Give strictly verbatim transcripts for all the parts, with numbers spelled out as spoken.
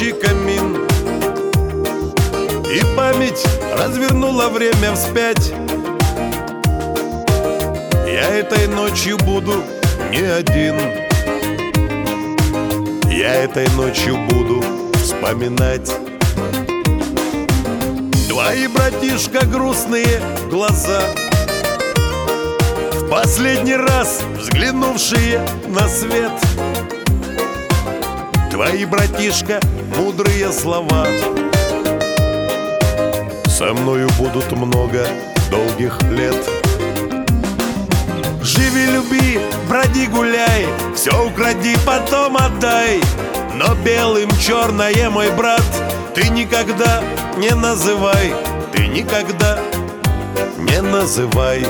горячий камин, и память развернула время вспять. Я этой ночью буду не один, я этой ночью буду вспоминать твои, братишка, грустные глаза, в последний раз взглянувшие на свет. Твои, братишка, мудрые слова со мною будут много долгих лет. Живи, люби, броди, гуляй, все укради, потом отдай, но белым черное, мой брат, ты никогда не называй, ты никогда не называй.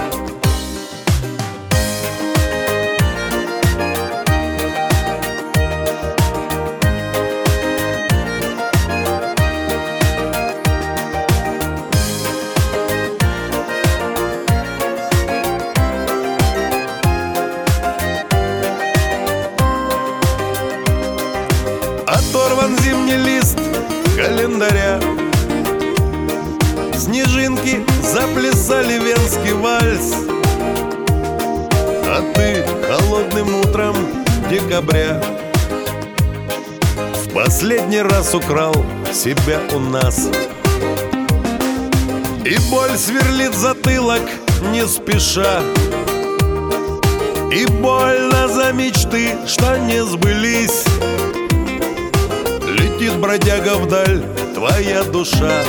Оторван зимний лист календаря, снежинки заплясали венский вальс, а ты холодным утром декабря в последний раз украл себя у нас. И боль сверлит затылок не спеша, и больно за мечты, что не сбылись. Летит, бродяга, вдаль твоя душа,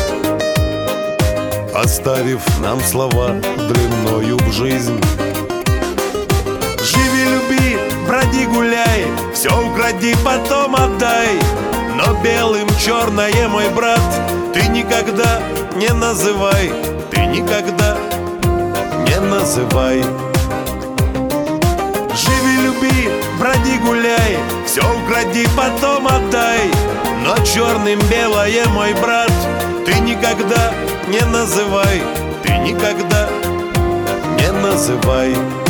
оставив нам слова длиною в жизнь. Живи, люби, броди, гуляй, все укради, потом отдай, но белым черное, мой брат, ты никогда не называй, ты никогда не называй. Живи, люби, броди, гуляй, все укради, потом отдай, но черным белое, мой брат, ты никогда не называй, ты никогда не называй.